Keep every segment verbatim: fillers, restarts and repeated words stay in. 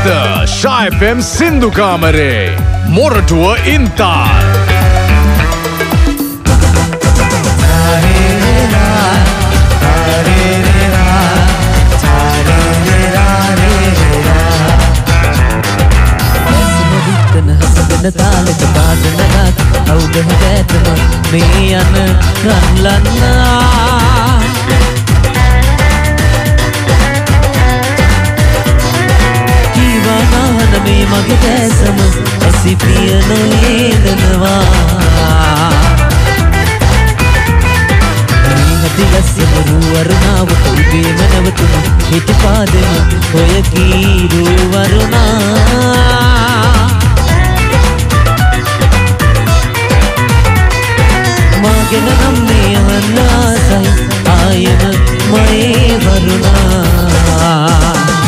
අද Sha F M සින්දු කාමරේ මොරටුව ඉන්තාල් තාලෙට පාදනගත් අවුදහ දැතම මේ යන රන්ලන්නා ජීවනාන මේ මගේ දැසම ඇසි පිය නොයේදනවා දිගස්සම රුවරුණාව කොල්බේම නැවතුන හිටි පාදෙම ඔය කීරු වරුණා මගෙන නම් මේ අහන්නසයි ආයම මයේ වරුණා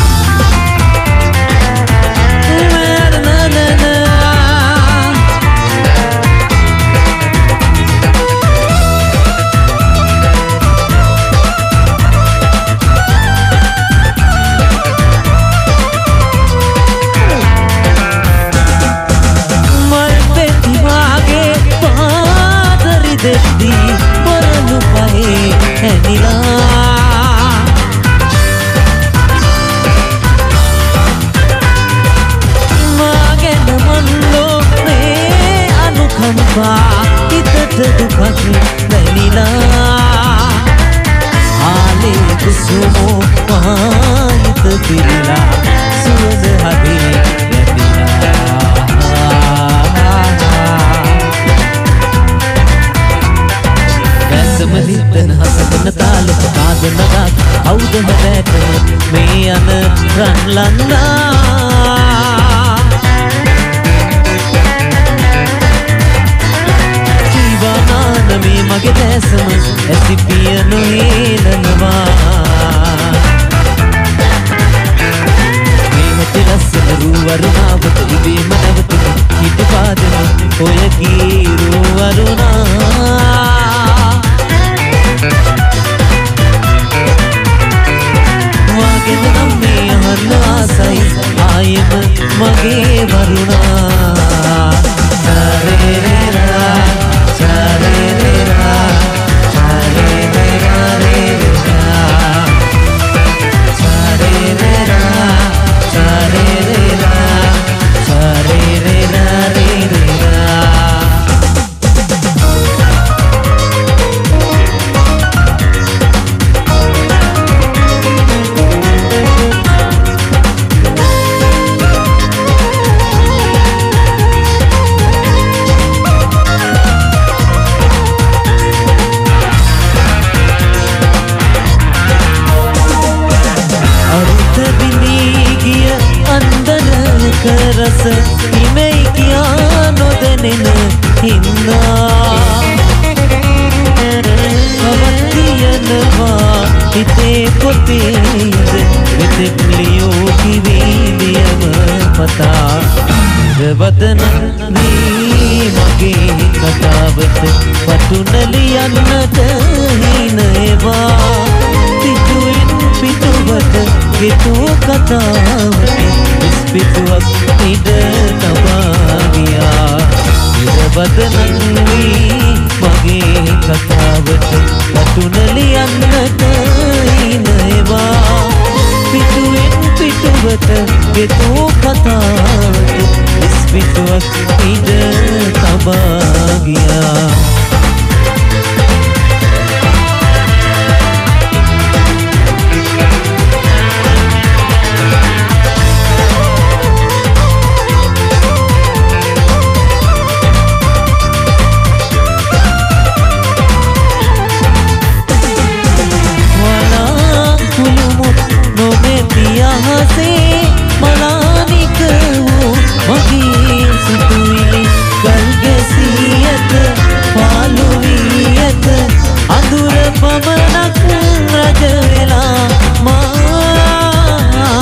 දෙද්දී පරණු පහේ හැනිලා මාගෙන මන්ලෝ මේ අනුකම්පා හිතට දුකක් දැනිලා ආලේ කුසුමෝ මහිත පිරිලා සුවඳ හදේ මලිතන හසකන තාලෙ පාදනගත් අවුදම දැකම මේ යන රන්ලන්නා ජීවනාන මේ මගේ දැසම ඇසි පිය නොහේලනවා මේ හැටි ලස්සන රුවරුණාවට ඉබේම නැවතුන හිටි පාදම ඔය කීරු වරුණා මගෙන නම් මේ අහන්න ආසයි ආයෙම මගේ වරුණා චරේරා චරේරා චරේරා රේරා චරේරා චරේරා චරේරා රේරා රස ඉමෙයි කියා නොදැනෙන හින්දා අවත්තියනවා හිතේ පොතේද වෙතෙක් ලියෝ කිවීදියම පතා වදන වී මගේ කතාවට පටුනලියන්නට හිනේවා පිටුවෙන් පිටුවට ගෙතෝ කතාවට පිටුවක් ඉඩ තබා ගියා ඉරවදනන් වී මගේ කතාවට පටුනලියන්නට හිනේවා පිටුවෙන් පිටුවට ගෙතෝ කතාවට පිටුවක් ඉඩ තබා ගියා මලානික වූ මගේ සිතුවිලි ගල්ගැසී ඇත පාළු වී ඇත අඳුර පමණක් රජ වෙලා මා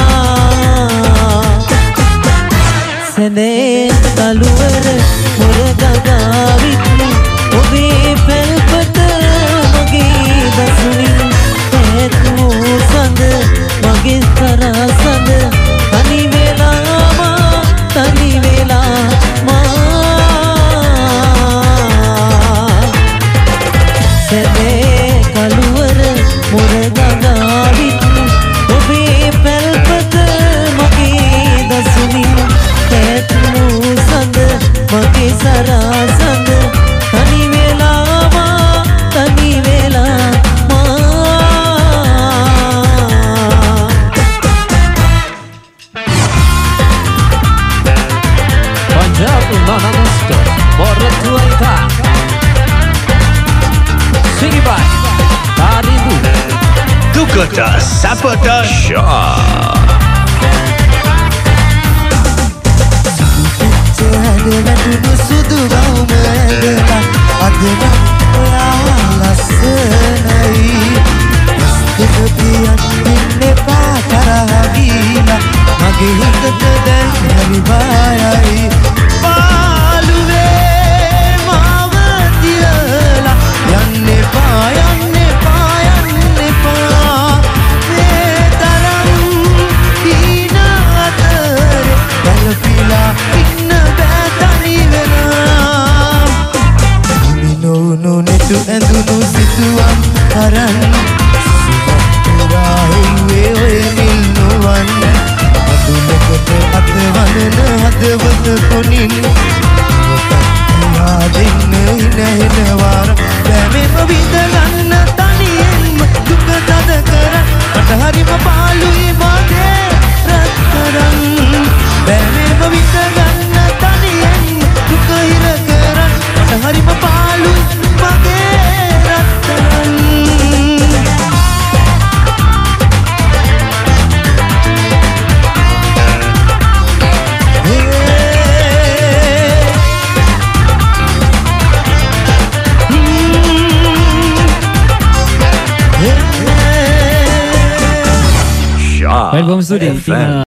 සැනේ තලුවර මොරගගා විත්ලි ඔබේ පැල්පත මගේ දසුනින් පැත් වූ සඳ මගේ කරා සඳ දුකට සැපට ෂා. හැදවැටුණු සුදු ගවුම ඇඳලා අදනම් ඔයා ලස්සනයි. ඇස් දෙක පියන් එපා තරහ ගීලා මගේ හිතට දැන් හරි බයයි. පාළුවේ මාව තියලා යන්න එපා යන්න එපා යන්න එපා. මේ තරම් දීන අතරේ ගැලපිලා නොනෙතු ඇඳුණු සිතුවම් කරන් සිතුවත්තුරාහිවේ ඔය නිල්නුවන් අදුලකට අතවනන හදවත කොනින් ඔතත්තියා දෙන්න හිනහෙනවාර බැමෙම විඳගන්න තනියෙන්ම දුක තද කර මට හරිම පාළුයි මගේ රත්තරන්. බැමෙම විඳගන්න තනියෙන්ම දුක හිර කර මට හරිම පාළුයි Baik, bom studi.